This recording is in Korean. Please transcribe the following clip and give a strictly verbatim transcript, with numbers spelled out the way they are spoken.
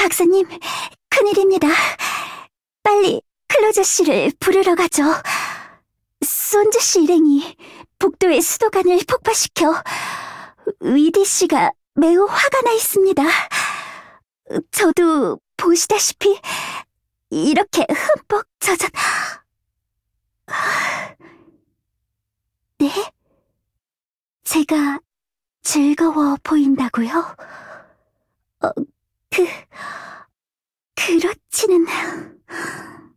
박사님, 큰일입니다. 빨리 클로저 씨를 부르러 가죠. 손주 씨 일행이 복도의 수도관을 폭파시켜 위디 씨가 매우 화가 나 있습니다. 저도 보시다시피 이렇게 흠뻑 젖은... 네? 제가 즐거워 보인다고요? 어, 그... 그렇지는...